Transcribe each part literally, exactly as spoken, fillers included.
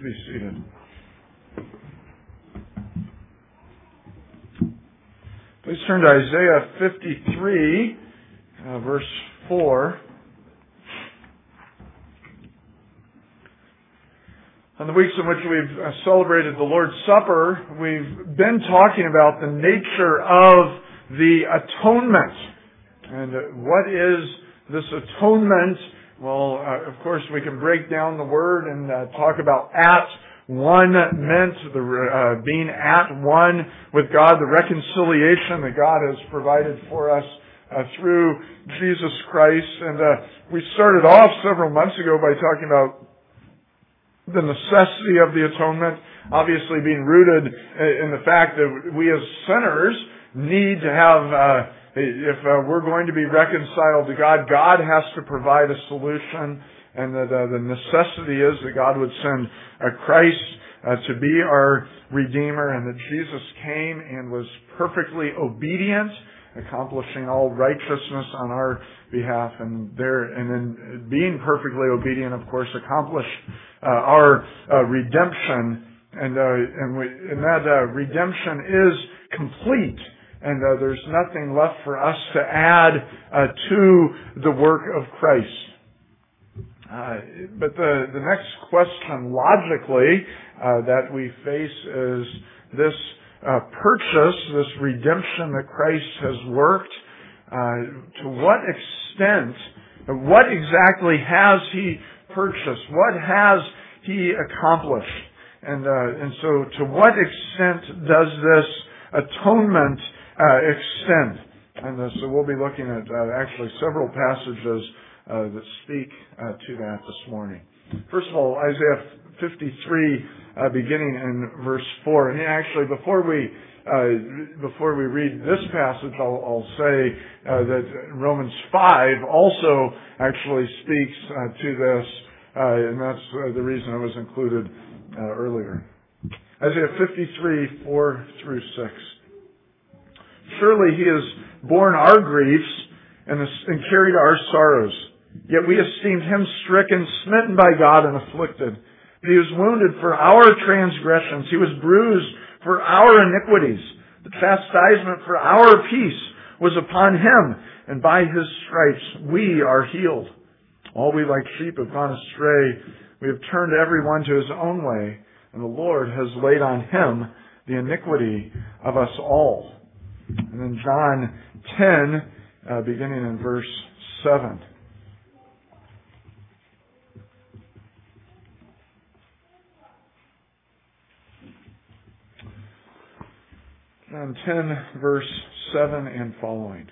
be seated. Please turn to Isaiah fifty-three, uh, verse four. On the weeks in which we've uh, celebrated the Lord's Supper, we've been talking about the nature of the atonement. And uh, what is this atonement? Well, uh, of course, we can break down the word and uh, talk about at one meant, the uh, being at one with God, the reconciliation that God has provided for us uh, through Jesus Christ. And uh, we started off several months ago by talking about the necessity of the atonement, obviously being rooted in the fact that we as sinners need to have, uh, if uh, we're going to be reconciled to God, God has to provide a solution, and that uh, the necessity is that God would send a Christ uh, to be our Redeemer, and that Jesus came and was perfectly obedient, accomplishing all righteousness on our behalf, and there, and then being perfectly obedient, of course, accomplished uh, our uh, redemption, and uh, and, we, and that uh, redemption is complete, and uh, there's nothing left for us to add uh, to the work of Christ. Uh, but the the next question, logically, uh, that we face is this uh, purchase, this redemption that Christ has worked. Uh, to what extent, what exactly has He purchased? What has He accomplished? And uh, and so, to what extent does this atonement uh, extend? And uh, so, we'll be looking at uh, actually several passages uh, that speak uh, to that this morning. First of all, Isaiah fifty-three, uh, beginning in verse four. And actually, before we Uh, before we read this passage, I'll, I'll say uh, that Romans five also actually speaks uh, to this, uh, and that's uh, the reason it was included uh, earlier. Isaiah fifty-three, four through six. Surely He has borne our griefs and, and carried our sorrows. Yet we esteemed Him stricken, smitten by God, and afflicted. But He was wounded for our transgressions. He was bruised for our iniquities. The chastisement for our peace was upon Him, and by His stripes we are healed. All we like sheep have gone astray. We have turned everyone to his own way, and the Lord has laid on Him the iniquity of us all. And then John ten, uh, beginning in verse seven. John ten, verse seven and following.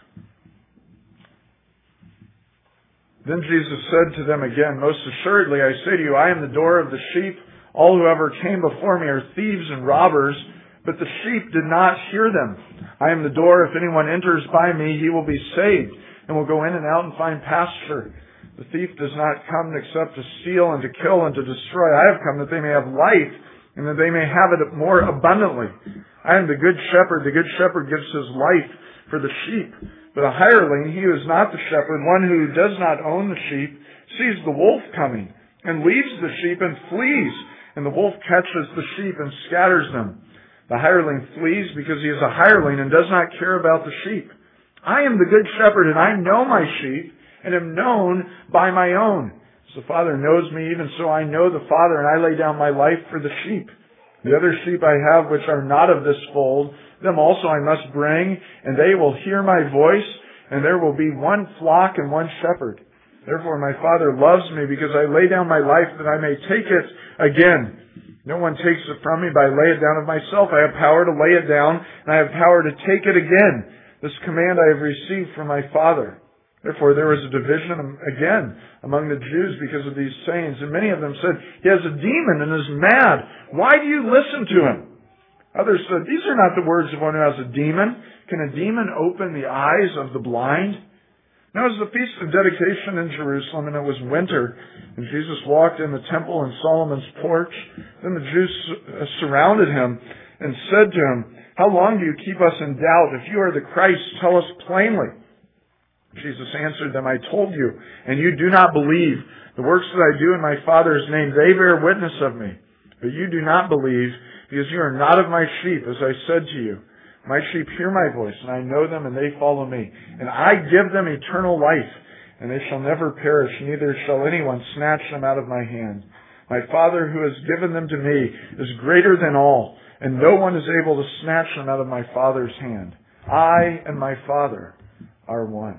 Then Jesus said to them again, Most assuredly I say to you, I am the door of the sheep. All who ever came before me are thieves and robbers, but the sheep did not hear them. I am the door. If anyone enters by me, he will be saved, and will go in and out and find pasture. The thief does not come except to steal and to kill and to destroy. I have come that they may have life, and that they may have it more abundantly. I am the good shepherd. The good shepherd gives his life for the sheep. But a hireling, he who is not the shepherd, one who does not own the sheep, sees the wolf coming, and leaves the sheep and flees. And the wolf catches the sheep and scatters them. The hireling flees because he is a hireling and does not care about the sheep. I am the good shepherd, and I know my sheep, and am known by my own. As the Father knows me, even so I know the Father, and I lay down my life for the sheep. The other sheep I have which are not of this fold, them also I must bring, and they will hear my voice, and there will be one flock and one shepherd. Therefore my Father loves me, because I lay down my life that I may take it again. No one takes it from me, but I lay it down of myself. I have power to lay it down, and I have power to take it again. This command I have received from my Father. Therefore there was a division again among the Jews because of these sayings. And many of them said, He has a demon and is mad. Why do you listen to him? Others said, These are not the words of one who has a demon. Can a demon open the eyes of the blind? Now it was the feast of dedication in Jerusalem, and it was winter. And Jesus walked in the temple in Solomon's porch. Then the Jews surrounded Him and said to Him, How long do you keep us in doubt? If you are the Christ, tell us plainly. Jesus answered them, I told you, and you do not believe. The works that I do in my Father's name, they bear witness of me. But you do not believe, because you are not of my sheep, as I said to you. My sheep hear my voice, and I know them, and they follow me. And I give them eternal life, and they shall never perish, neither shall anyone snatch them out of my hand. My Father who has given them to me is greater than all, and no one is able to snatch them out of my Father's hand. I and my Father are one.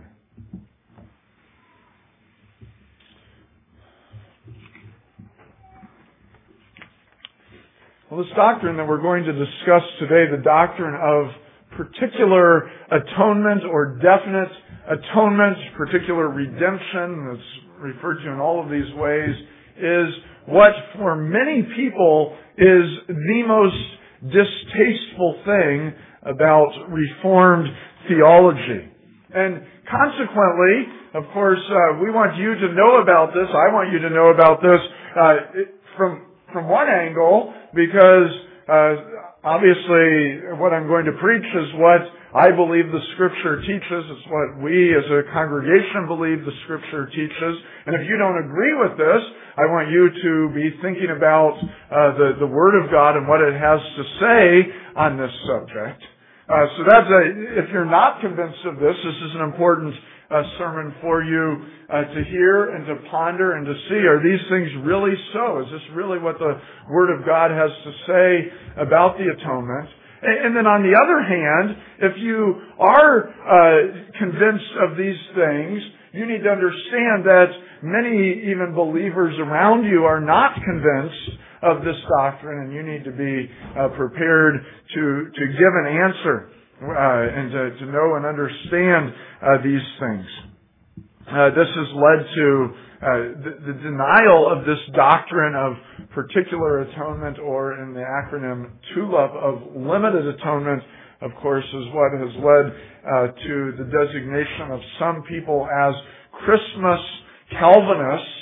Well, this doctrine that we're going to discuss today, the doctrine of particular atonement or definite atonement, particular redemption, that's referred to in all of these ways, is what for many people is the most distasteful thing about Reformed theology. And consequently, of course, uh, we want you to know about this. I want you to know about this uh, from from one angle, because uh, obviously what I'm going to preach is what I believe the Scripture teaches. It's what we as a congregation believe the Scripture teaches. And if you don't agree with this, I want you to be thinking about uh, the, the Word of God and what it has to say on this subject. Uh, so that's a, if you're not convinced of this, this is an important uh, sermon for you uh, to hear and to ponder and to see. Are these things really so? Is this really what the Word of God has to say about the atonement? And, and then on the other hand, if you are uh, convinced of these things, you need to understand that many even believers around you are not convinced of this doctrine, and you need to be uh, prepared to to give an answer uh, and to, to know and understand uh, these things. Uh, this has led to uh, the, the denial of this doctrine of particular atonement, or in the acronym TULIP, of limited atonement, of course, is what has led uh, to the designation of some people as Christmas Calvinists,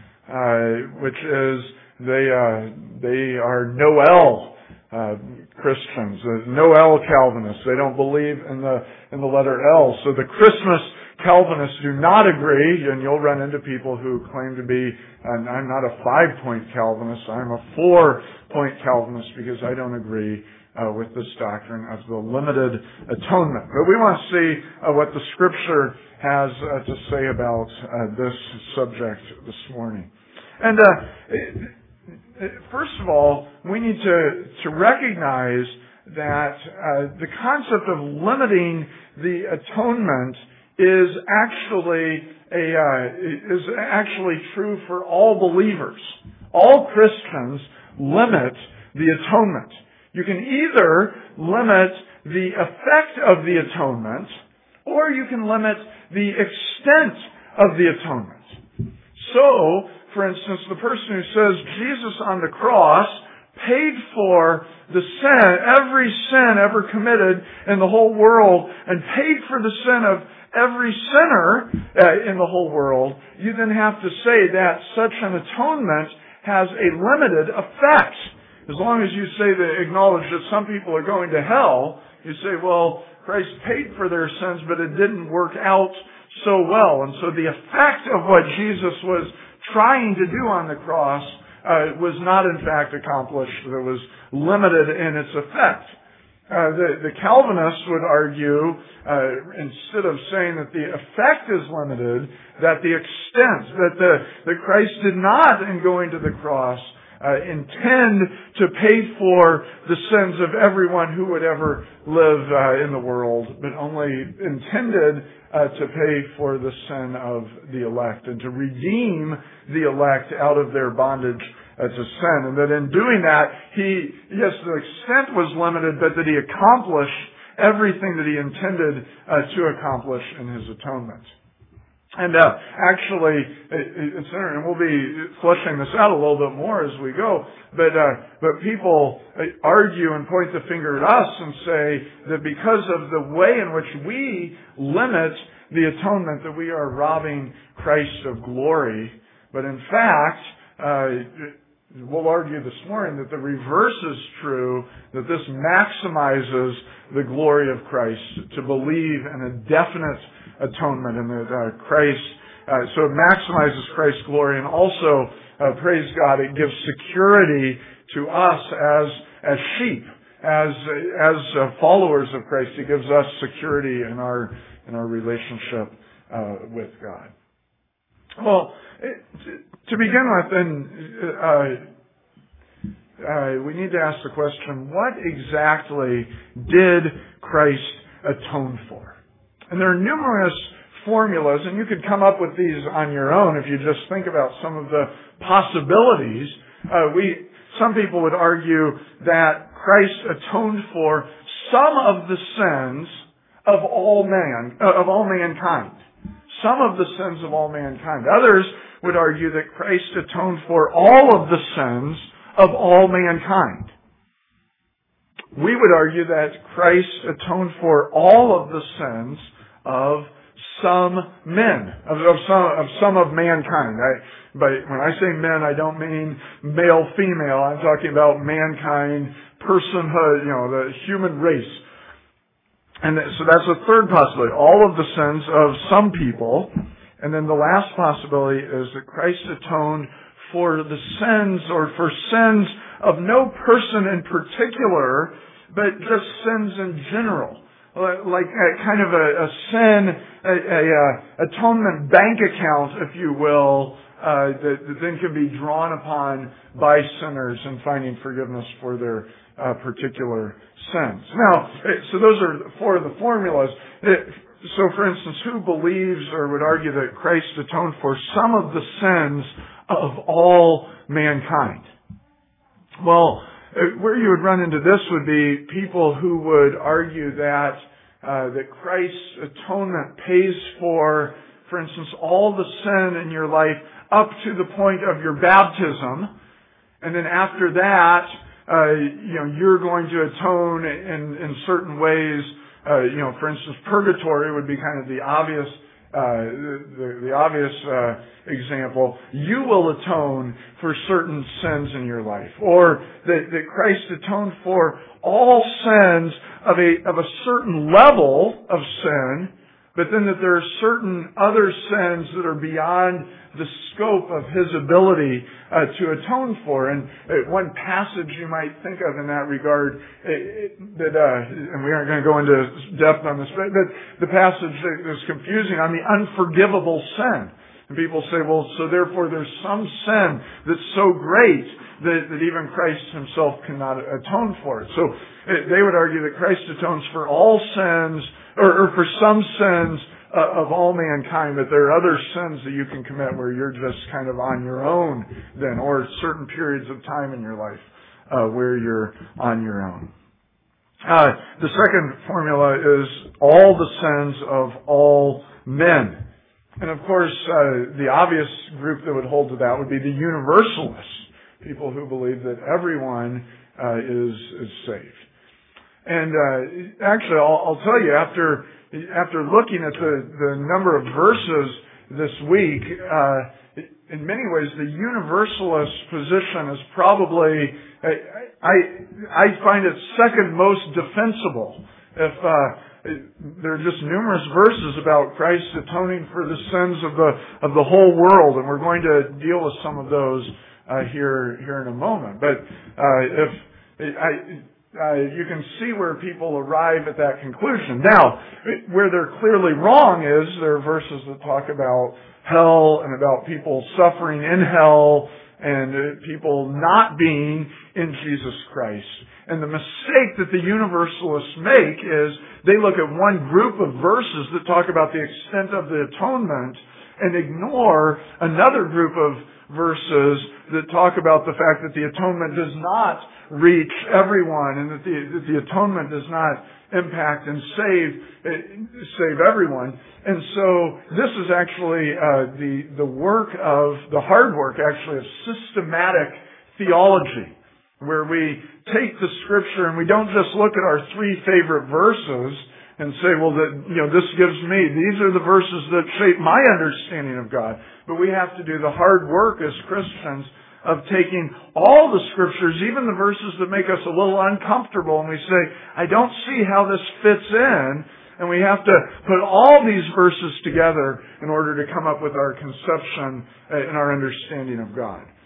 uh, which is They uh, they are Noel uh, Christians, uh, Noel Calvinists. They don't believe in the in the letter L. So the Christmas Calvinists do not agree, and you'll run into people who claim to be, and I'm not a five-point Calvinist, I'm a four-point Calvinist, because I don't agree uh, with this doctrine of the limited atonement. But we want to see uh, what the Scripture has uh, to say about uh, this subject this morning. And uh, First of all, we need to, to recognize that uh, the concept of limiting the atonement is actually a uh, is actually true for all believers. All Christians limit the atonement. You can either limit the effect of the atonement, or you can limit the extent of the atonement. So, for instance, the person who says Jesus on the cross paid for the sin, every sin ever committed in the whole world, and paid for the sin of every sinner uh, in the whole world, you then have to say that such an atonement has a limited effect. As long as you say that, acknowledge that some people are going to hell, you say, well, Christ paid for their sins, but it didn't work out so well. And so the effect of what Jesus was trying to do on the cross uh, was not in fact accomplished. It was limited in its effect. Uh, the, the Calvinists would argue, uh, instead of saying that the effect is limited, that the extent, that the that Christ did not, in going to the cross, uh, intend to pay for the sins of everyone who would ever live uh, in the world, but only intended uh, to pay for the sin of the elect and to redeem the elect out of their bondage uh, to sin. And that in doing that, he, yes, the extent was limited, but that he accomplished everything that he intended uh, to accomplish in his atonement. And uh, actually, it's interesting, and we'll be fleshing this out a little bit more as we go, but uh, but people argue and point the finger at us and say that because of the way in which we limit the atonement, that we are robbing Christ of glory. But in fact, uh, we'll argue this morning that the reverse is true, that this maximizes the glory of Christ, to believe in a definite atonement, and that uh, Christ, uh, so it maximizes Christ's glory, and also, uh, praise God, it gives security to us as, as sheep, as, as uh, followers of Christ. He gives us security in our, in our relationship uh, with God. Well, to begin with, then, uh, Uh, we need to ask the question, what exactly did Christ atone for? And there are numerous formulas, and you could come up with these on your own if you just think about some of the possibilities. Uh, we, some people would argue that Christ atoned for some of the sins of all man, uh, of all mankind. Some of the sins of all mankind. Others would argue that Christ atoned for all of the sins of all mankind. We would argue that Christ atoned for all of the sins of some men, of, of some of some of mankind. I, but when I say men, I don't mean male, female. I'm talking about mankind, personhood, you know, the human race. And so that's a third possibility. All of the sins of some people. And then the last possibility is that Christ atoned for the sins, or for sins of no person in particular, but just sins in general. Like a, kind of a, a sin, a, a, a atonement bank account, if you will, uh, that, that then can be drawn upon by sinners in finding forgiveness for their uh, particular sins. Now, so those are four of the formulas. So, for instance, who believes or would argue that Christ atoned for some of the sins of all mankind? Well, where you would run into this would be people who would argue that uh, that Christ's atonement pays for, for instance, all the sin in your life up to the point of your baptism, and then after that, uh, you know, you're going to atone in in certain ways. Uh, you know, for instance, purgatory would be kind of the obvious. Uh, the, the obvious uh, example, you will atone for certain sins in your life, or that, that Christ atoned for all sins of a of a certain level of sin, but then that there are certain other sins that are beyond the scope of His ability uh, to atone for. And uh, one passage you might think of in that regard, uh, that uh, and we aren't going to go into depth on this, but, but the passage that is confusing on the unforgivable sin. And people say, well, so therefore there's some sin that's so great that, that even Christ Himself cannot atone for it. So uh, they would argue that Christ atones for all sins, or, or for some sins Uh, of all mankind, but there are other sins that you can commit where you're just kind of on your own then, or certain periods of time in your life uh, where you're on your own. Uh, the second formula is all the sins of all men. And of course, uh, the obvious group that would hold to that would be the universalists, people who believe that everyone uh, is, is saved. And uh, actually, I'll, I'll tell you, after After looking at the, the number of verses this week, uh, in many ways the universalist position is probably, I, I, I find it second most defensible. If uh, there are just numerous verses about Christ atoning for the sins of the of the whole world, and we're going to deal with some of those uh, here here in a moment. But uh, if I. Uh, you can see where people arrive at that conclusion. Now, where they're clearly wrong is there are verses that talk about hell and about people suffering in hell and uh, people not being in Jesus Christ. And the mistake that the universalists make is they look at one group of verses that talk about the extent of the atonement and ignore another group of verses that talk about the fact that the atonement does not reach everyone, and that the, that the atonement does not impact and save save everyone. And so this is actually uh, the the work of the hard work, actually, of systematic theology, where we take the Scripture and we don't just look at our three favorite verses and say, well, that you know this gives me these are the verses that shape my understanding of God. But we have to do the hard work as Christians of taking all the Scriptures, even the verses that make us a little uncomfortable, and we say, I don't see how this fits in, and we have to put all these verses together in order to come up with our conception and our understanding of God.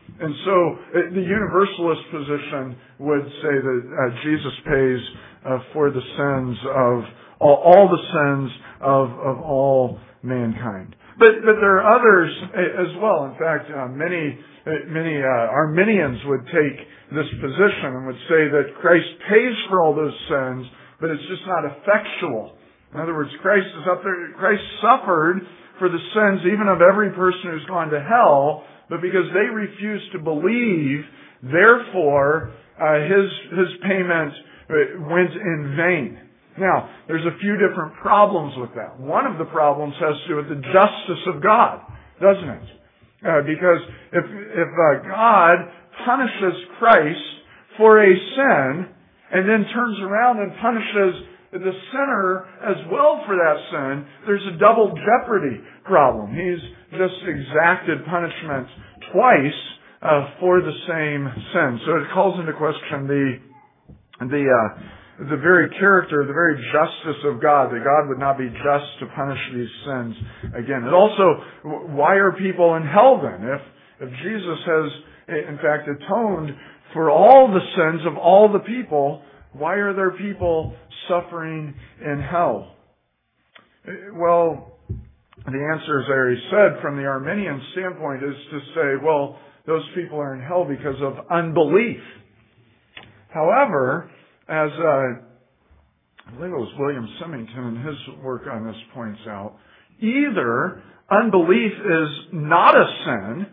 And so uh, the universalist position would say that uh, Jesus pays uh, for the sins of all, all the sins of, of all mankind. But but there are others as well. In fact, uh, many many uh, Arminians would take this position and would say that Christ pays for all those sins, but it's just not effectual. In other words, Christ is up there. Christ suffered for the sins even of every person who's gone to hell, but because they refuse to believe, therefore uh, his his payment went in vain. Now, there's a few different problems with that. One of the problems has to do with the justice of God, doesn't it? Uh, because if if uh, God punishes Christ for a sin and then turns around and punishes the sinner as well for that sin, there's a double jeopardy problem. He's just exacted punishment twice uh, for the same sin. So it calls into question the the uh, the very character, the very justice of God, that God would not be just to punish these sins again. And also, why are people in hell then? If, if Jesus has, in fact, atoned for all the sins of all the people, why are there people suffering in hell? Well, the answer, as I already said, from the Arminian standpoint, is to say, well, those people are in hell because of unbelief. However, as uh, I believe it was William Symington in his work on this points out, either unbelief is not a sin,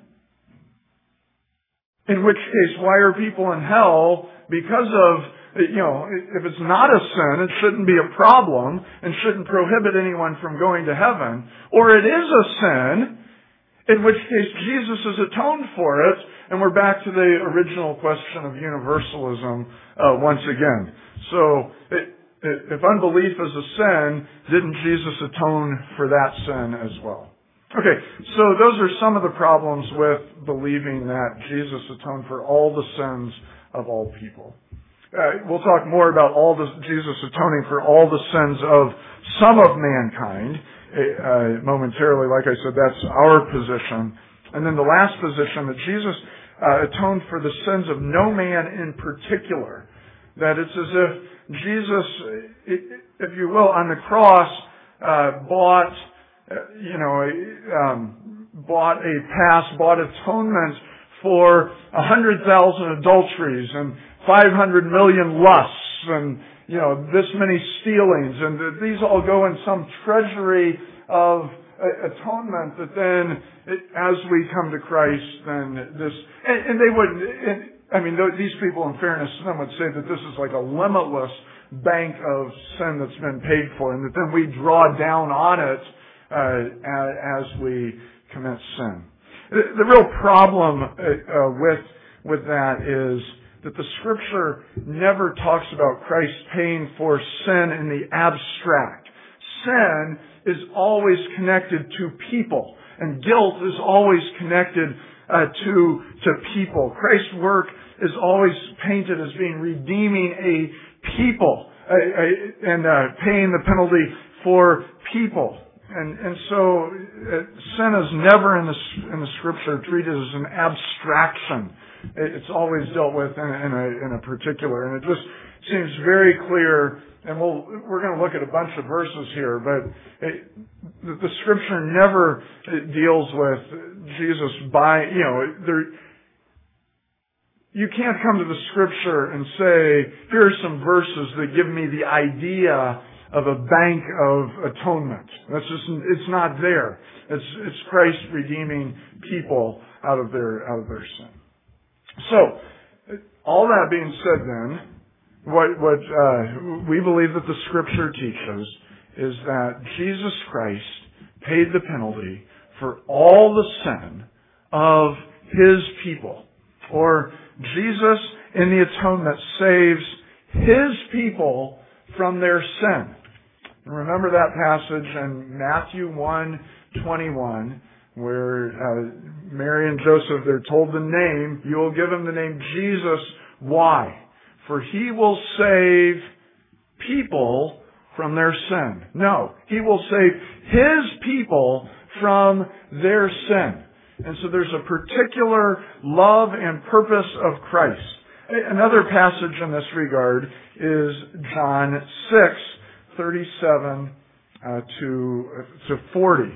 in which case why are people in hell because of, you know, if it's not a sin, it shouldn't be a problem and shouldn't prohibit anyone from going to heaven, or it is a sin, in which case Jesus has atoned for it, and we're back to the original question of universalism uh, once again. So, it, it, if unbelief is a sin, didn't Jesus atone for that sin as well? Okay, so those are some of the problems with believing that Jesus atoned for all the sins of all people. Uh, we'll talk more about all the, Jesus atoning for all the sins of some of mankind uh, momentarily. Like I said, that's our position. And then the last position, that Jesus uh, atoned for the sins of no man in particular. That it's as if Jesus, if you will, on the cross, uh, bought, you know, um, bought a pass, bought atonement for a hundred thousand adulteries and five hundred million lusts and, you know, this many stealings, and these all go in some treasury of atonement that then, as we come to Christ, then this, and, and they would, and, I mean, these people, in fairness to them, would say that this is like a limitless bank of sin that's been paid for, and that then we draw down on it uh, as we commit sin. The, the real problem uh, uh, with with that is that the Scripture never talks about Christ paying for sin in the abstract. Sin is always connected to people, and guilt is always connected uh, to to people. Christ's work is always painted as being redeeming a people uh, uh, and uh, paying the penalty for people. And and so uh, sin is never in the in the Scripture treated as an abstraction. It's always dealt with in, in a in a particular, and it just seems very clear. And we'll we're going to look at a bunch of verses here, but it, the, the Scripture never deals with Jesus by you know there. You can't come to the Scripture and say, here are some verses that give me the idea of a bank of atonement. That's just, it's not there. It's, it's Christ redeeming people out of their, out of their sin. So, all that being said then, what, what, uh, we believe that the Scripture teaches is that Jesus Christ paid the penalty for all the sin of His people. Or, Jesus in the atonement saves His people from their sin. And remember that passage in Matthew one twenty-one, where uh, Mary and Joseph, they're told the name, you will give him the name Jesus. Why? For He will save people from their sin. No, He will save His people from their sin. And so there's a particular love and purpose of Christ. Another passage in this regard is John six, thirty-seven uh, to, to forty.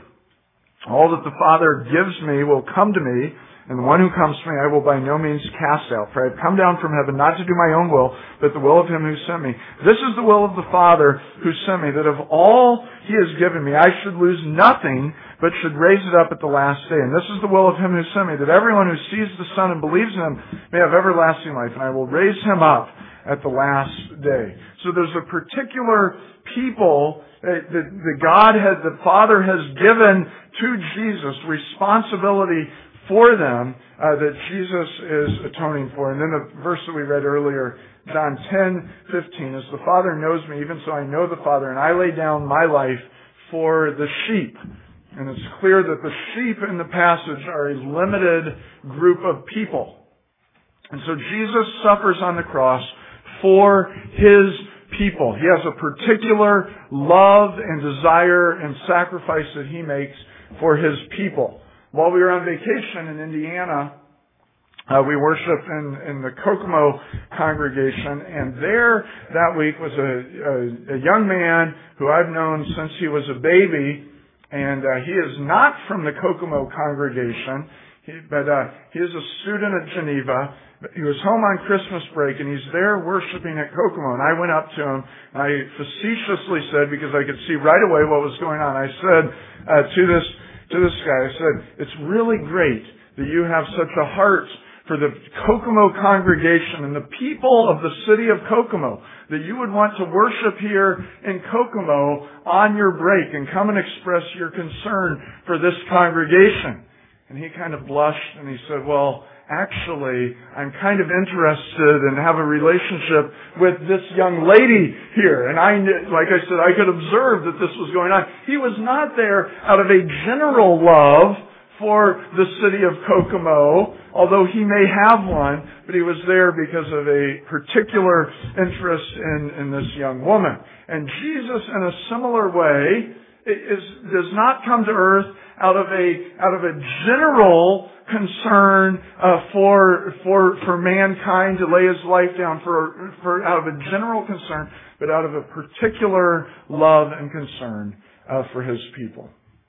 All that the Father gives me will come to me, and the one who comes to me I will by no means cast out. For I have come down from heaven not to do my own will, but the will of him who sent me. This is the will of the Father who sent me, that of all he has given me I should lose nothing, but should raise it up at the last day. And this is the will of him who sent me, that everyone who sees the Son and believes in him may have everlasting life, and I will raise him up at the last day. So there's a particular people that, that, that God has, the Father has given to Jesus responsibility for them uh, that Jesus is atoning for. And then the verse that we read earlier, John ten fifteen, is the Father knows me, even so I know the Father, and I lay down my life for the sheep. And it's clear that the sheep in the passage are a limited group of people. And so Jesus suffers on the cross for his people. He has a particular love and desire and sacrifice that he makes for his people. While we were on vacation in Indiana, uh, we worshiped in, in the Kokomo congregation, and there that week was a, a, a young man who I've known since he was a baby, and uh, he is not from the Kokomo congregation, he, but uh, he is a student at Geneva. He was home on Christmas break, and he's there worshiping at Kokomo. And I went up to him, and I facetiously said, because I could see right away what was going on, I said uh, to this to this guy, I said, it's really great that you have such a heart for the Kokomo congregation and the people of the city of Kokomo, that you would want to worship here in Kokomo on your break and come and express your concern for this congregation. And he kind of blushed, and he said, well, actually, I'm kind of interested and have a relationship with this young lady here. And I, like I said, I could observe that this was going on. He was not there out of a general love for the city of Kokomo, although he may have one, but he was there because of a particular interest in, in this young woman. And Jesus, in a similar way, is, does not come to earth out of a, out of a general concern uh, for for for mankind to lay his life down for for out of a general concern, but out of a particular love and concern uh, for his people.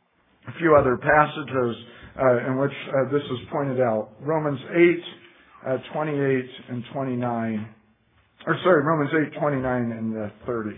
A few other passages uh, in which uh, this is pointed out: Romans eight, uh, twenty-eight and twenty-nine, or sorry, Romans eight, twenty-nine and uh, thirty.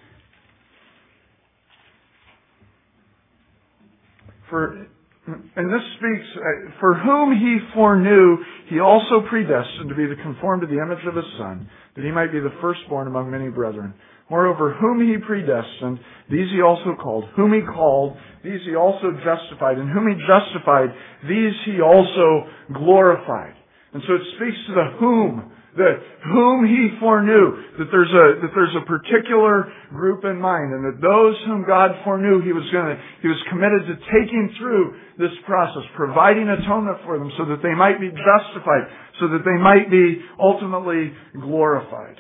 For And this speaks, uh, for whom he foreknew, he also predestined to be the conformed to the image of his Son, that he might be the firstborn among many brethren. Moreover, whom he predestined, these he also called. Whom he called, these he also justified. And whom he justified, these he also glorified. And so it speaks to the whom, that whom he foreknew, that there's a that there's a particular group in mind, and that those whom God foreknew, he was going to he was committed to taking through this process, providing atonement for them, so that they might be justified, so that they might be ultimately glorified.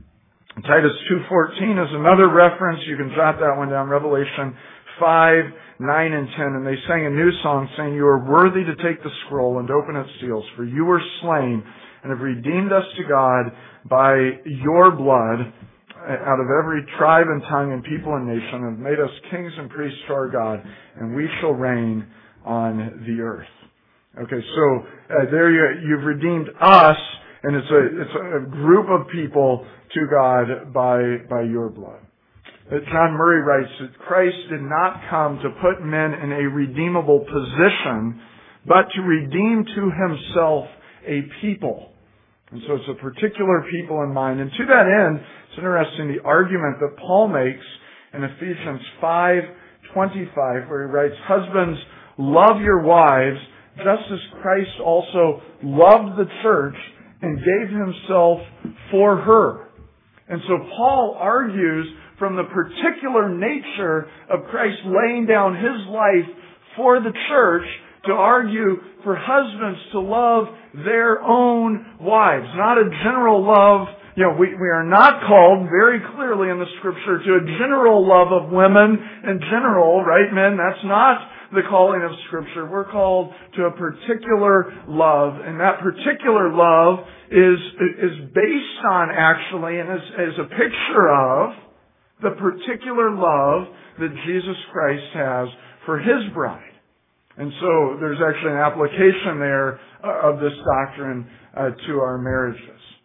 Titus two fourteen is another reference. You can jot that one down. Revelation five, nine, and ten. And they sang a new song, saying, "You are worthy to take the scroll and open its seals, for you were slain and have redeemed us to God by your blood out of every tribe and tongue and people and nation, and made us kings and priests to our God, and we shall reign on the earth." Okay, so uh, there you, you've redeemed us, and it's a it's a group of people to God by by your blood. Uh, John Murray writes that Christ did not come to put men in a redeemable position, but to redeem to himself a people. And so it's a particular people in mind. And to that end, it's interesting the argument that Paul makes in Ephesians five twenty-five, where he writes, "Husbands, love your wives, just as Christ also loved the church and gave himself for her." And so Paul argues from the particular nature of Christ laying down his life for the church to argue for husbands to love their own wives. Not a general love. You know, we, we are not called very clearly in the Scripture to a general love of women in general, right, men? That's not the calling of Scripture. We're called to a particular love, and that particular love is, is based on, actually, and is, is a picture of the particular love that Jesus Christ has for His bride. And so there's actually an application there of this doctrine uh, to our marriages.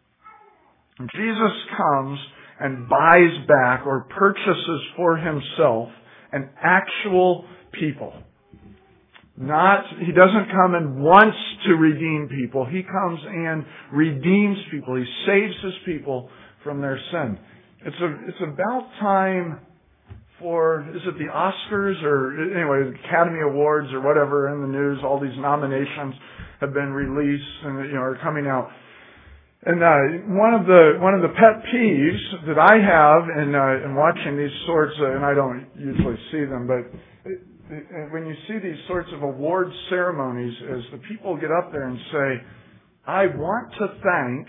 Jesus comes and buys back or purchases for Himself an actual people. Not, He doesn't come and wants to redeem people. He comes and redeems people. He saves His people from their sin. It's a, it's about time for, is it the Oscars or anyway, the Academy Awards or whatever in the news. All these nominations have been released and, you know, are coming out. And uh, one of the one of the pet peeves that I have in uh, in watching these sorts of, and I don't usually see them, but it, it, when you see these sorts of award ceremonies, is the people get up there and say, "I want to thank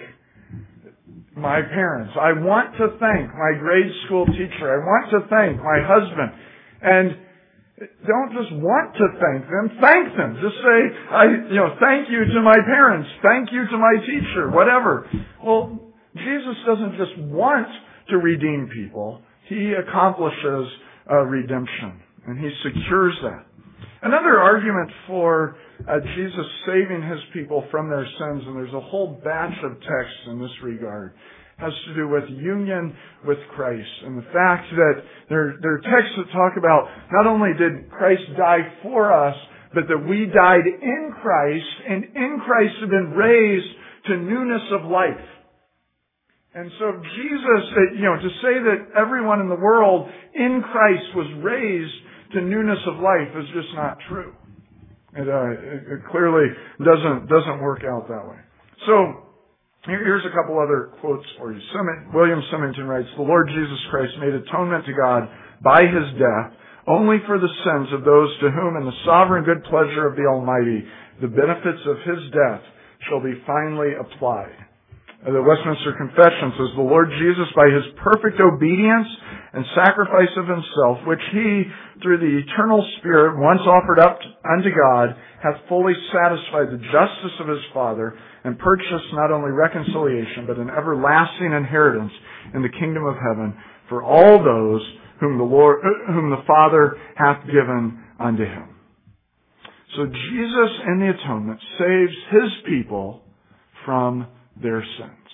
my parents. I want to thank my grade school teacher. I want to thank my husband," and don't just want to thank them, thank them. Just say, I, you know, thank you to my parents, thank you to my teacher, whatever. Well, Jesus doesn't just want to redeem people. He accomplishes uh, redemption, and He secures that. Another argument for uh, Jesus saving His people from their sins, and there's a whole batch of texts in this regard, has to do with union with Christ and the fact that there, there are texts that talk about not only did Christ die for us, but that we died in Christ and in Christ have been raised to newness of life. And so Jesus, you know, to say that everyone in the world in Christ was raised to newness of life is just not true. It, uh, it, it clearly doesn't, doesn't work out that way. So, here's a couple other quotes for you. William Symington writes, "The Lord Jesus Christ made atonement to God by His death only for the sins of those to whom in the sovereign good pleasure of the Almighty the benefits of His death shall be finally applied." The Westminster Confession says, "The Lord Jesus by His perfect obedience and sacrifice of Himself, which He, through the eternal Spirit, once offered up unto God, hath fully satisfied the justice of His Father, and purchased not only reconciliation, but an everlasting inheritance in the kingdom of heaven for all those whom the Lord, whom the Father hath given unto Him." So Jesus in the atonement saves His people from their sins.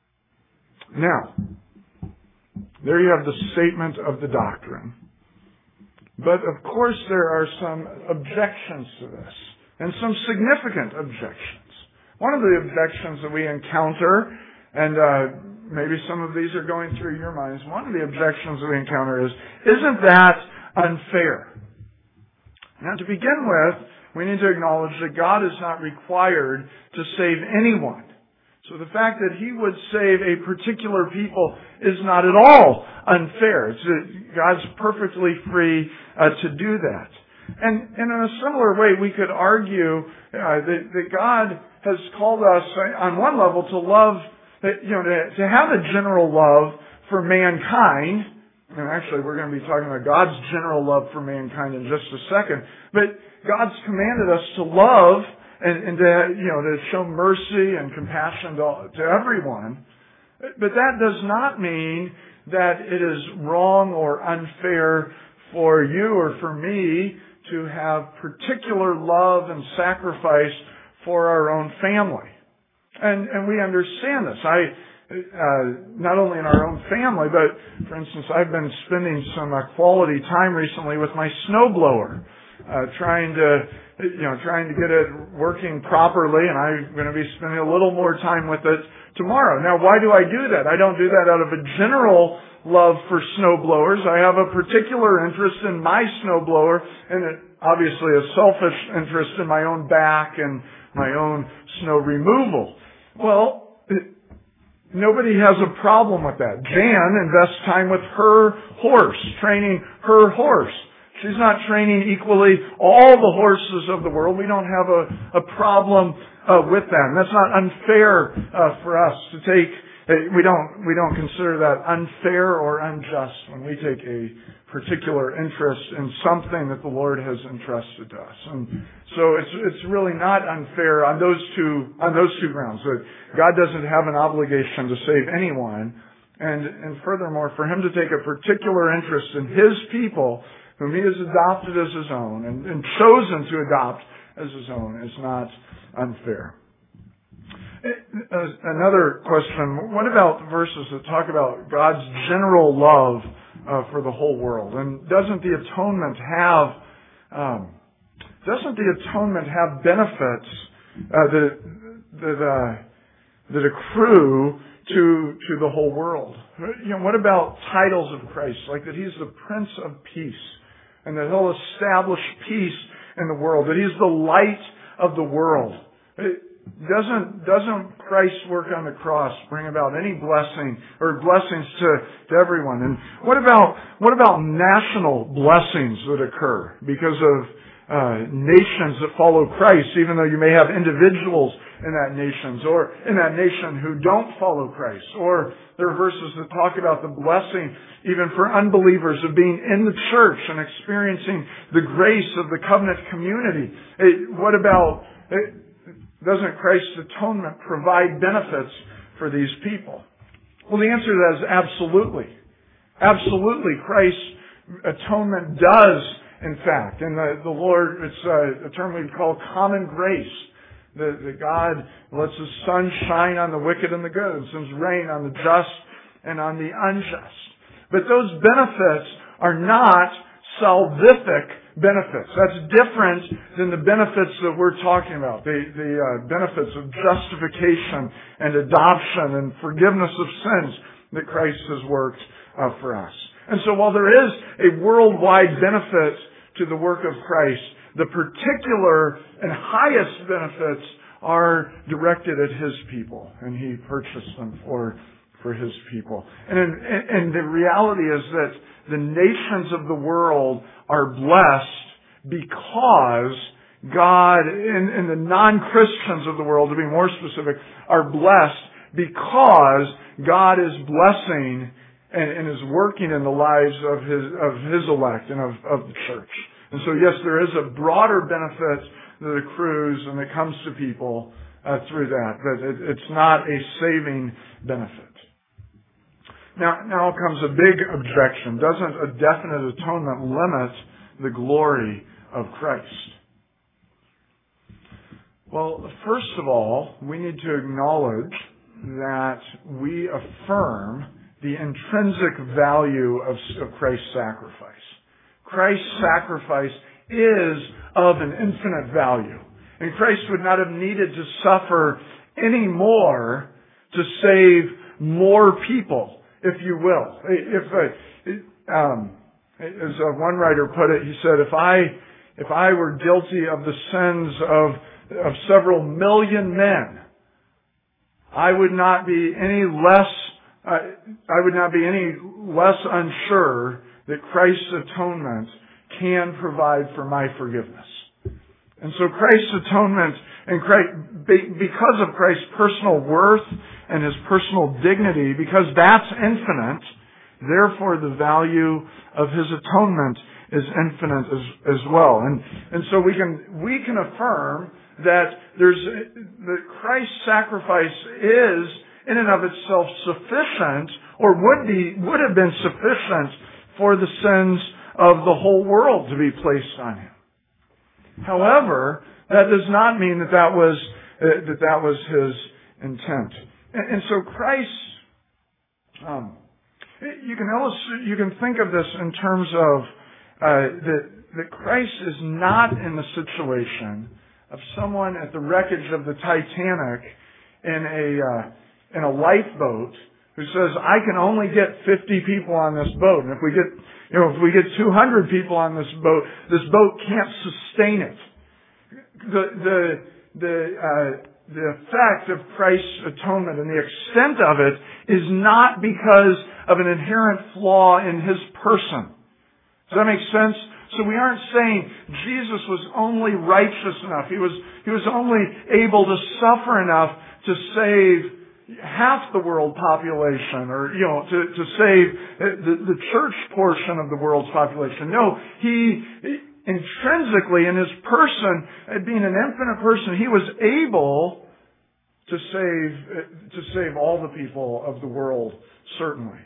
Now, there you have the statement of the doctrine. But of course there are some objections to this, and some significant objections. One of the objections that we encounter, and uh, maybe some of these are going through your minds, one of the objections that we encounter is, isn't that unfair? Now, to begin with, we need to acknowledge that God is not required to save anyone. So the fact that He would save a particular people is not at all unfair. It's, uh, God's perfectly free uh, to do that. And, and in a similar way, we could argue uh, that, that God has called us, on one level, to love, you know, to, to have a general love for mankind. And actually, we're going to be talking about God's general love for mankind in just a second. But God's commanded us to love and, and to, you know, to show mercy and compassion to, to everyone. But that does not mean that it is wrong or unfair for you or for me to have particular love and sacrifice for our own family. And, and we understand this. I, uh, not only in our own family, but for instance, I've been spending some uh, quality time recently with my snowblower, uh, trying to, you know, trying to get it working properly, and I'm going to be spending a little more time with it tomorrow. Now, why do I do that? I don't do that out of a general love for snowblowers. I have a particular interest in my snowblower, and it, obviously a selfish interest in my own back and my own snow removal. Well, it, nobody has a problem with that. Jan invests time with her horse, training her horse. She's not training equally all the horses of the world. We don't have a, a problem uh, with that. And that's not unfair uh, for us to take We don't, we don't consider that unfair or unjust when we take a particular interest in something that the Lord has entrusted to us. And so it's, it's really not unfair on those two, on those two grounds. That God doesn't have an obligation to save anyone. And, and furthermore, for Him to take a particular interest in His people, whom He has adopted as His own and, and chosen to adopt as His own, is not unfair. Another question, what about verses that talk about God's general love uh, for the whole world? And doesn't the atonement have, um, doesn't the atonement have benefits uh, that, that, uh, that accrue to, to the whole world? You know, what about titles of Christ, like that He's the Prince of Peace, and that He'll establish peace in the world, that He's the light of the world? It, Doesn't, doesn't Christ's work on the cross bring about any blessing or blessings to, to everyone? And what about, what about national blessings that occur because of, uh, nations that follow Christ, even though you may have individuals in that nations or in that nation who don't follow Christ? Or there are verses that talk about the blessing even for unbelievers of being in the church and experiencing the grace of the covenant community. It, what about, it, Doesn't Christ's atonement provide benefits for these people? Well, the answer to that is absolutely. Absolutely. Christ's atonement does, in fact. And the, the Lord, it's a, a term we call common grace. That, that God lets His sun shine on the wicked and the good, and sends rain on the just and on the unjust. But those benefits are not salvific benefits. That's different than the benefits that we're talking about. The, the uh, benefits of justification and adoption and forgiveness of sins that Christ has worked uh, for us. And so while there is a worldwide benefit to the work of Christ, the particular and highest benefits are directed at His people, and He purchased them for for His people. And, in, and the reality is that the nations of the world are blessed because God, and, and the non-Christians of the world, to be more specific, are blessed because God is blessing and, and is working in the lives of His, of His elect and of, of the church. And so yes, there is a broader benefit that accrues and that comes to people uh, through that, but it, it's not a saving benefit. Now, now comes a big objection. Doesn't a definite atonement limit the glory of Christ? Well, first of all, we need to acknowledge that we affirm the intrinsic value of, of Christ's sacrifice. Christ's sacrifice is of an infinite value. And Christ would not have needed to suffer any more to save more people, if you will. If uh, um, as one writer put it, he said, "If I if I were guilty of the sins of of several million men, I would not be any less uh, I would not be any less unsure that Christ's atonement can provide for my forgiveness." And so Christ's atonement, and Christ, because of Christ's personal worth and His personal dignity, because that's infinite, therefore the value of His atonement is infinite as, as well. And, and so we can, we can affirm that there's, that Christ's sacrifice is in and of itself sufficient, or would be, would have been sufficient for the sins of the whole world to be placed on Him. However, that does not mean that that was uh, that that was His intent, and, and so Christ. Um, you can illustrate, you can think of this in terms of uh, that that Christ is not in the situation of someone at the wreckage of the Titanic in a uh, in a lifeboat who says, "I can only get fifty people on this boat, and if we get You know, if we get two hundred people on this boat, this boat can't sustain it." The, the, the, uh, the effect of Christ's atonement and the extent of it is not because of an inherent flaw in His person. Does that make sense? So we aren't saying Jesus was only righteous enough. He was, he was only able to suffer enough to save, half the world population, or, you know, to, to save the, the church portion of the world's population. No, He intrinsically in His person, being an infinite person, He was able to save, to save all the people of the world, certainly.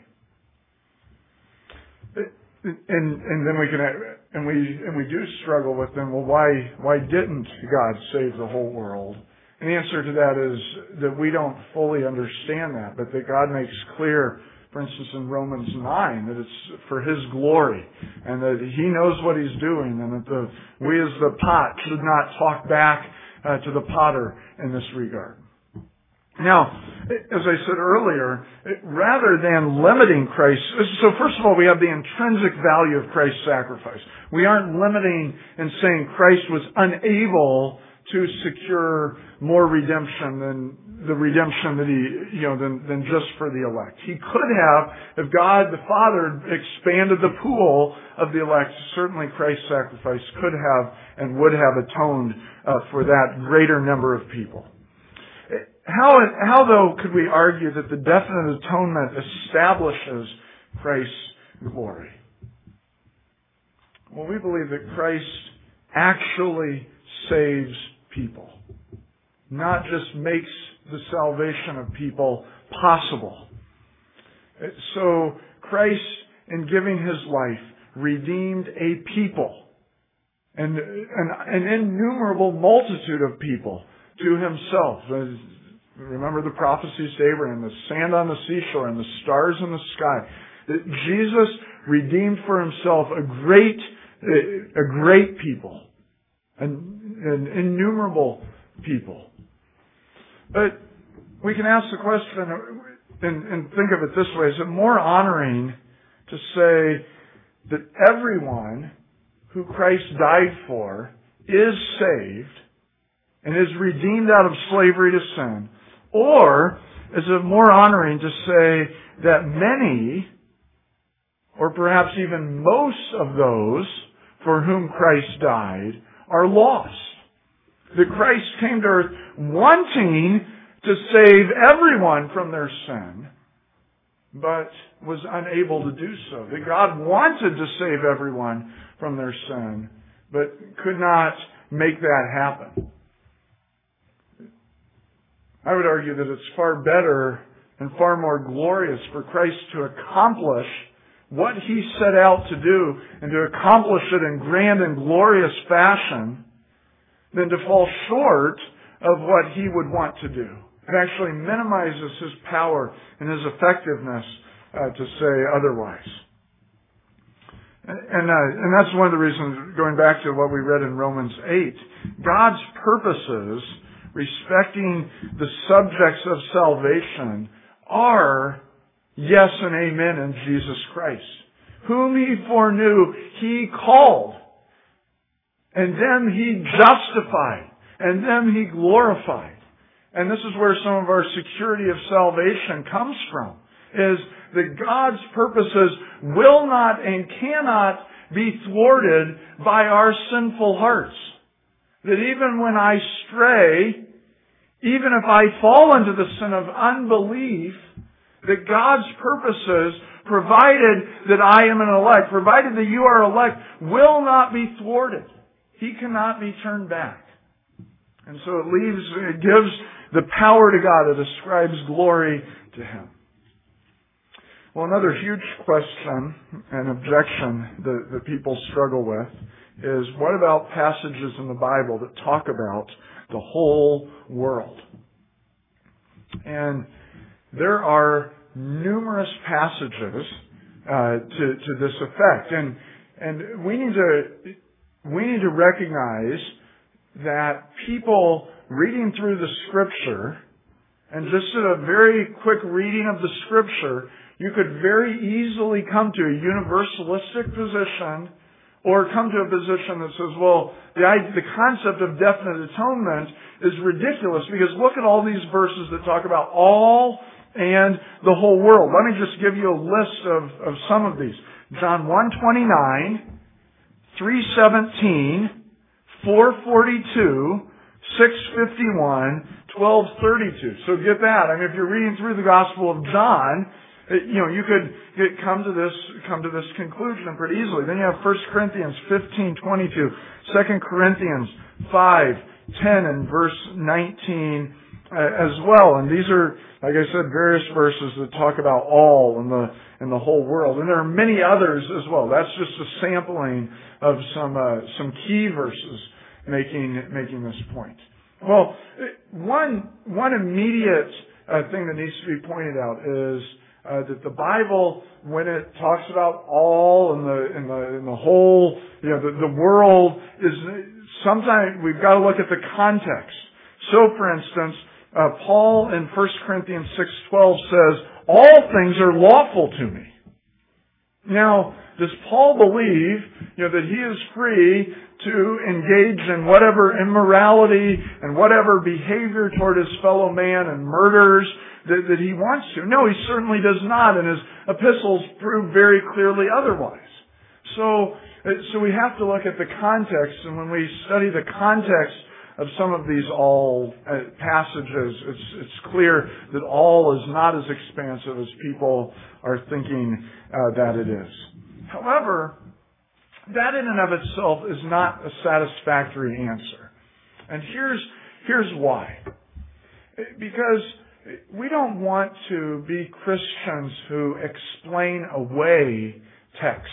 And, and then we can, and we, and we do struggle with them. Well, why, why didn't God save the whole world? And the answer to that is that we don't fully understand that, but that God makes clear, for instance, in Romans nine, that it's for His glory, and that He knows what He's doing, and that the, we as the pot should not talk back uh, to the potter in this regard. Now, as I said earlier, rather than limiting Christ, so first of all, we have the intrinsic value of Christ's sacrifice. We aren't limiting and saying Christ was unable to secure more redemption than the redemption that He, you know, than, than just for the elect. He could have, if God the Father expanded the pool of the elect, certainly Christ's sacrifice could have and would have atoned uh, for that greater number of people. How, how though could we argue that the definite atonement establishes Christ's glory? Well, we believe that Christ actually saves people, not just makes the salvation of people possible. So Christ, in giving His life, redeemed a people, and an, an innumerable multitude of people to Himself. Remember the prophecies to Abraham, the sand on the seashore and the stars in the sky. That Jesus redeemed for Himself a great, a great people, an, an innumerable people. But we can ask the question and, and think of it this way: is it more honoring to say that everyone who Christ died for is saved and is redeemed out of slavery to sin? Or is it more honoring to say that many, or perhaps even most of those for whom Christ died, are lost? That Christ came to earth wanting to save everyone from their sin, but was unable to do so. That God wanted to save everyone from their sin, but could not make that happen. I would argue that it's far better and far more glorious for Christ to accomplish what He set out to do and to accomplish it in grand and glorious fashion than to fall short of what He would want to do. It actually minimizes His power and His effectiveness uh, to say otherwise. And, and, uh, and that's one of the reasons, going back to what we read in Romans eight, God's purposes respecting the subjects of salvation are yes and amen in Jesus Christ. Whom He foreknew, He called. And then He justified. And then He glorified. And this is where some of our security of salvation comes from, is that God's purposes will not and cannot be thwarted by our sinful hearts. That even when I stray, even if I fall into the sin of unbelief, that God's purposes, provided that I am an elect, provided that you are elect, will not be thwarted. He cannot be turned back. And so it leaves, it gives the power to God. It ascribes glory to Him. Well, another huge question and objection that, that people struggle with is, what about passages in the Bible that talk about the whole world? And there are numerous passages uh, to, to this effect, and and we need to we need to recognize that people reading through the Scripture, and just at a very quick reading of the Scripture, you could very easily come to a universalistic position, or come to a position that says, well, the, the concept of definite atonement is ridiculous because look at all these verses that talk about all and the whole world. Let me just give you a list of, of some of these. John one twenty-nine, three seventeen, four forty-two, six fifty-one, twelve thirty-two. So get that. I mean, if you're reading through the Gospel of John, it, you know, you could get, come to this come to this conclusion pretty easily. Then you have First Corinthians fifteen twenty-two, Second Corinthians five ten, and verse nineteen uh, as well. And these are, like I said, various verses that talk about all and the and the whole world. And there are many others as well. That's just a sampling of some uh, some key verses making making this point. Well, one one immediate uh, thing that needs to be pointed out is uh, that the Bible, when it talks about all and the and the and the whole, you know, the, the world, is sometimes we've got to look at the context. So, for instance, uh, Paul in First Corinthians six twelve says, "All things are lawful to me." Now, does Paul believe, you know, that he is free to engage in whatever immorality and whatever behavior toward his fellow man and murders that, that he wants to? No, he certainly does not, and his epistles prove very clearly otherwise. So, so we have to look at the context, and when we study the context of some of these all uh, passages, it's, it's clear that all is not as expansive as people are thinking uh, that it is. However, that in and of itself is not a satisfactory answer. And here's, here's why. Because we don't want to be Christians who explain away texts.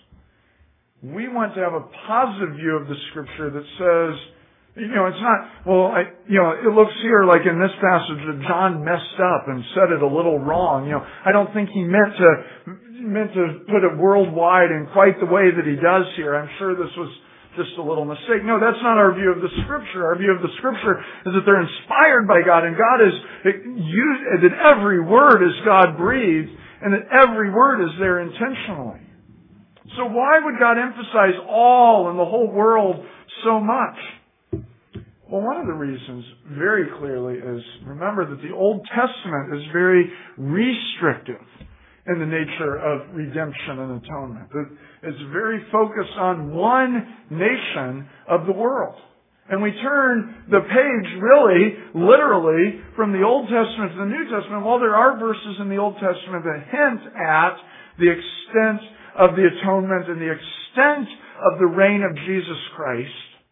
We want to have a positive view of the Scripture that says, you know, it's not, well, I, you know, it looks here like in this passage that John messed up and said it a little wrong. You know, I don't think he meant to, meant to put it worldwide in quite the way that he does here. I'm sure this was just a little mistake. No, that's not our view of the Scripture. Our view of the Scripture is that they're inspired by God, and God is, used, that every word is God breathed, and that every word is there intentionally. So why would God emphasize all and the whole world so much? Well, one of the reasons, very clearly, is remember that the Old Testament is very restrictive in the nature of redemption and atonement. It's very focused on one nation of the world. And we turn the page, really, literally, from the Old Testament to the New Testament. While there are verses in the Old Testament that hint at the extent of the atonement and the extent of the reign of Jesus Christ,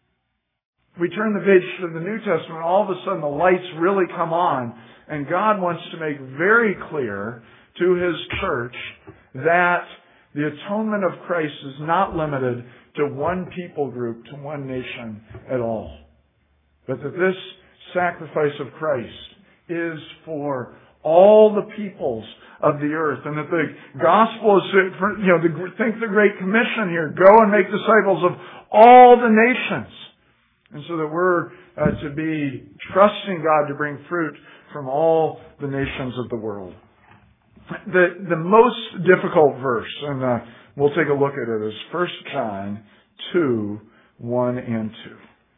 we turn the page to the New Testament, all of a sudden the lights really come on, and God wants to make very clear to His church that the atonement of Christ is not limited to one people group, to one nation at all. But that this sacrifice of Christ is for all the peoples of the earth, and that the gospel is, you know, the, think the Great Commission here, go and make disciples of all the nations. And so that we're uh, to be trusting God to bring fruit from all the nations of the world. The the most difficult verse, and uh, we'll take a look at it, is First John two, one and two.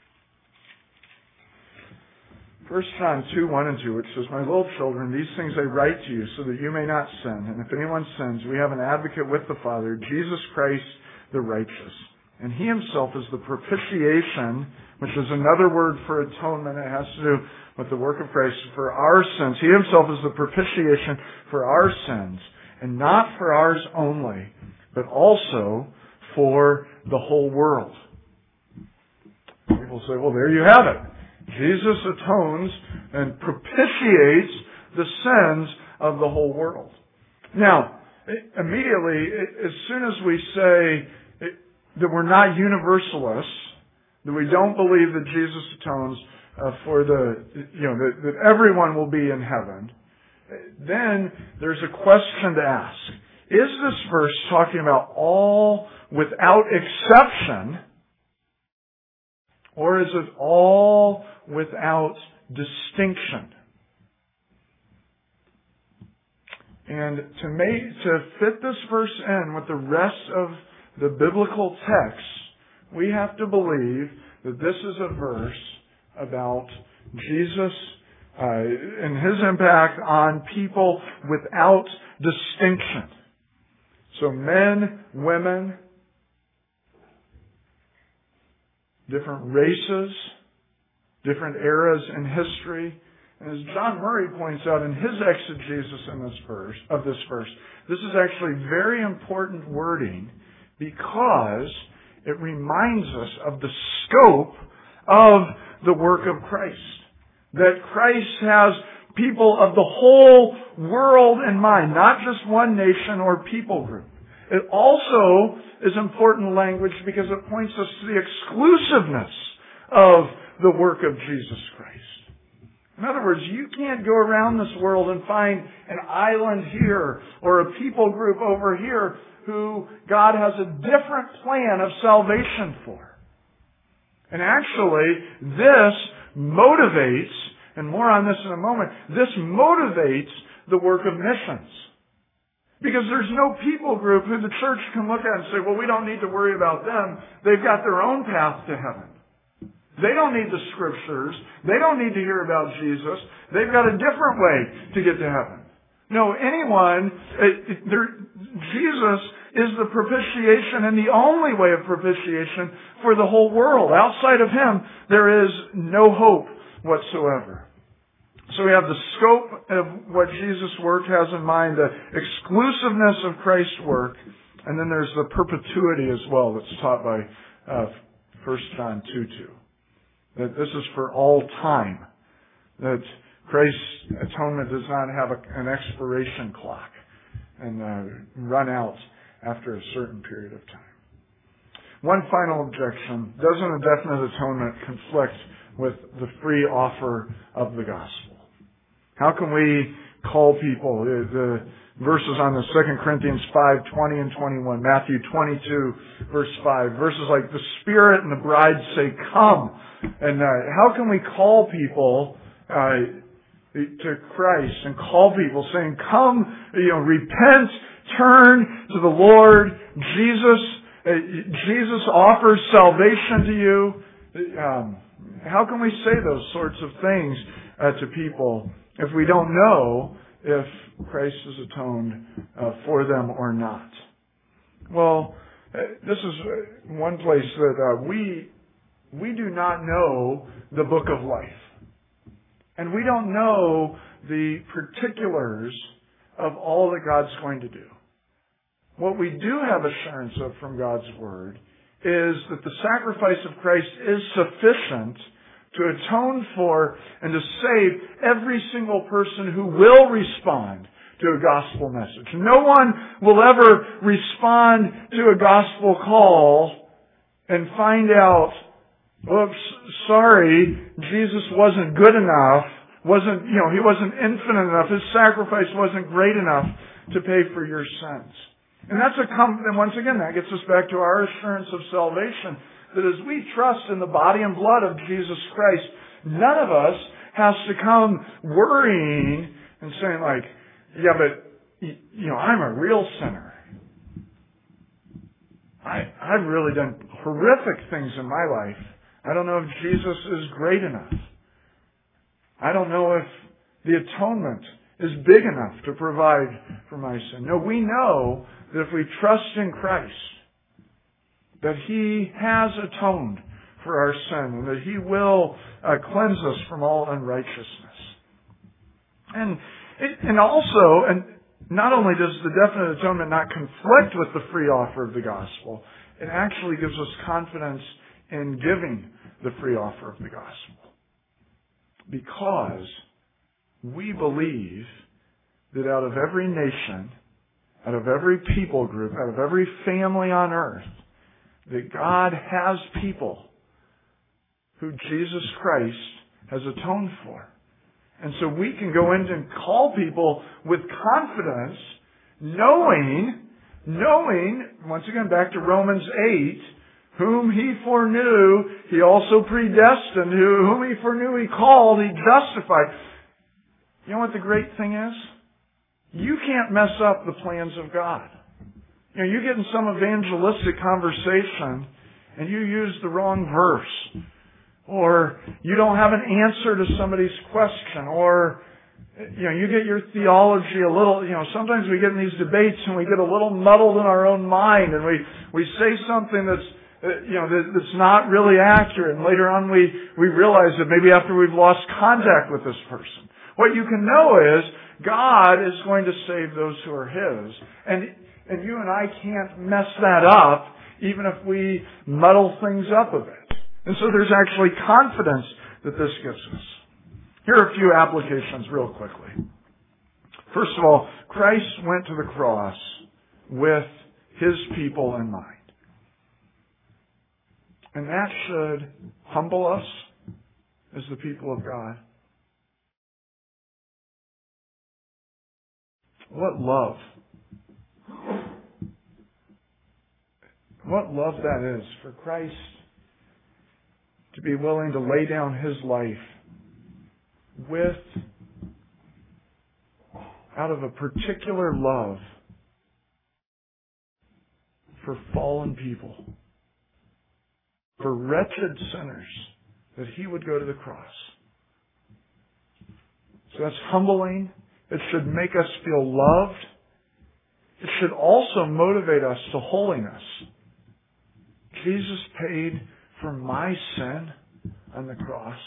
First John two, one and two, which says, "My little children, these things I write to you so that you may not sin. And if anyone sins, we have an advocate with the Father, Jesus Christ the righteous. And He Himself is the propitiation," which is another word for atonement. It has to do with the work of Christ for our sins. He Himself is the propitiation for our sins, and not for ours only, but also for the whole world. People say, well, there you have it. Jesus atones and propitiates the sins of the whole world. Now, immediately, as soon as we say that we're not universalists, that we don't believe that Jesus atones uh, for the, you know, that, that everyone will be in heaven, then there's a question to ask. Is this verse talking about all without exception, or is it all without distinction? And to make, to fit this verse in with the rest of the biblical text, we have to believe that this is a verse about Jesus uh, and His impact on people without distinction. So men, women, different races, different eras in history, And as John Murray points out in his exegesis in this verse, of this verse, this is actually very important wording because it reminds us of the scope of the work of Christ. That Christ has people of the whole world in mind, not just one nation or people group. It also is important language because it points us to the exclusiveness of the work of Jesus Christ. In other words, you can't go around this world and find an island here or a people group over here who God has a different plan of salvation for. And actually, this motivates, and more on this in a moment, this motivates the work of missions. Because there's no people group who the church can look at and say, well, we don't need to worry about them. They've got their own path to heaven. They don't need the Scriptures. They don't need to hear about Jesus. They've got a different way to get to heaven. No, anyone, it, it, there, Jesus is the propitiation and the only way of propitiation for the whole world. Outside of Him, there is no hope whatsoever. So we have the scope of what Jesus' work has in mind, the exclusiveness of Christ's work, and then there's the perpetuity as well that's taught by uh, First John two two. That this is for all time. That Christ's atonement does not have a, an expiration clock and uh, run out after a certain period of time. One final objection. Doesn't a definite atonement conflict with the free offer of the gospel? How can we call people, the, the verses on the Second Corinthians five, twenty and twenty-one, Matthew twenty-two, verse five, verses like the Spirit and the bride say, come. And uh, how can we call people uh, to Christ and call people saying, come, you know, repent, turn to the Lord. Jesus, uh, Jesus offers salvation to you. Um, how can we say those sorts of things uh, to people if we don't know if Christ has atoned uh, for them or not? Well, uh, this is one place that uh, we we do not know the book of life. And we don't know the particulars of all that God's going to do. What we do have assurance of from God's Word is that the sacrifice of Christ is sufficient to atone for and to save every single person who will respond to a gospel message. No one will ever respond to a gospel call and find out, whoops, sorry, Jesus wasn't good enough, wasn't, you know, He wasn't infinite enough, His sacrifice wasn't great enough to pay for your sins. And that's a, and once again, that gets us back to our assurance of salvation, that as we trust in the body and blood of Jesus Christ, none of us has to come worrying and saying like, yeah, but, you know, I'm a real sinner. I, I've really done horrific things in my life. I don't know if Jesus is great enough. I don't know if the atonement is big enough to provide for my sin. No, we know that if we trust in Christ, that He has atoned for our sin and that He will uh, cleanse us from all unrighteousness. And it, and also, and not only does the definite atonement not conflict with the free offer of the gospel, it actually gives us confidence in giving the free offer of the gospel. Because we believe that out of every nation, out of every people group, out of every family on earth, that God has people who Jesus Christ has atoned for. And so we can go in and call people with confidence, knowing, knowing, once again back to Romans eight, whom He foreknew, He also predestined. Whom He foreknew, He called, He justified. You know what the great thing is? You can't mess up the plans of God. You know, you get in some evangelistic conversation and you use the wrong verse. Or you don't have an answer to somebody's question. Or, you know, you get your theology a little, you know, sometimes we get in these debates and we get a little muddled in our own mind and we, we say something that's, you know, that's not really accurate. And later on we, we realize that maybe after we've lost contact with this person. What you can know is God is going to save those who are His. And, and you and I can't mess that up even if we muddle things up a bit. And so there's actually confidence that this gives us. Here are a few applications real quickly. First of all, Christ went to the cross with His people in mind. And that should humble us as the people of God. What love. What love that is for Christ to be willing to lay down His life with, out of a particular love for fallen people, for wretched sinners, that He would go to the cross. So that's humbling. It should make us feel loved. It should also motivate us to holiness. Jesus paid for my sin on the cross.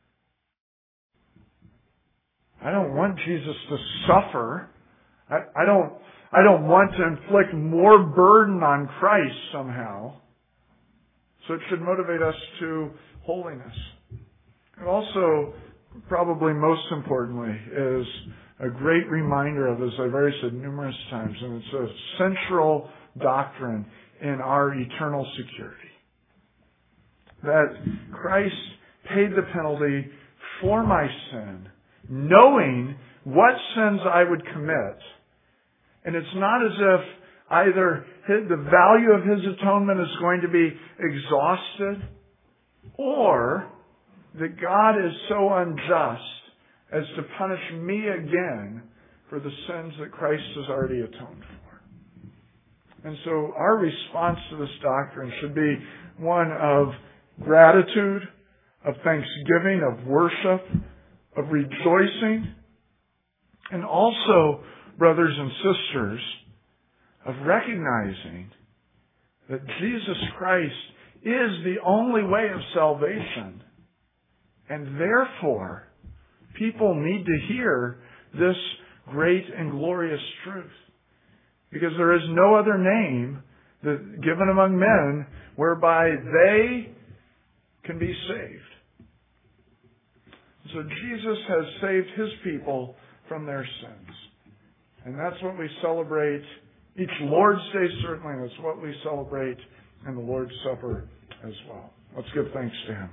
I don't want Jesus to suffer. I, I don't, I don't want to inflict more burden on Christ somehow. So it should motivate us to holiness. And also, probably most importantly, is a great reminder of, as I've already said numerous times, and it's a central doctrine in our eternal security. That Christ paid the penalty for my sin, knowing what sins I would commit. And it's not as if either his, the value of His atonement is going to be exhausted, or that God is so unjust as to punish me again for the sins that Christ has already atoned for. And so our response to this doctrine should be one of gratitude, of thanksgiving, of worship, of rejoicing, and also, brothers and sisters, of recognizing that Jesus Christ is the only way of salvation. And therefore, people need to hear this great and glorious truth. Because there is no other name that, given among men whereby they can be saved. So Jesus has saved His people from their sins. And that's what we celebrate each Lord's Day, certainly, and it's what we celebrate in the Lord's Supper as well. Let's give thanks to Him.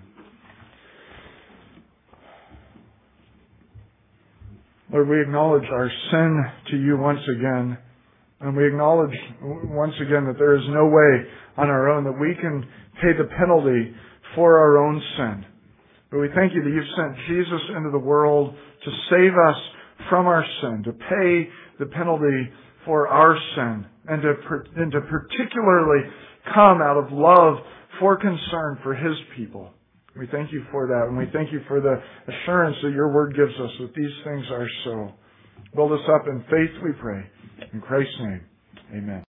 Lord, we acknowledge our sin to You once again, and we acknowledge once again that there is no way on our own that we can pay the penalty for our own sin. But we thank You that You've sent Jesus into the world to save us from our sin, to pay the penalty for our sin, and to, and to particularly come out of love for concern for His people. We thank You for that, and we thank You for the assurance that Your Word gives us that these things are so. Build us up in faith, we pray. In Christ's name, amen.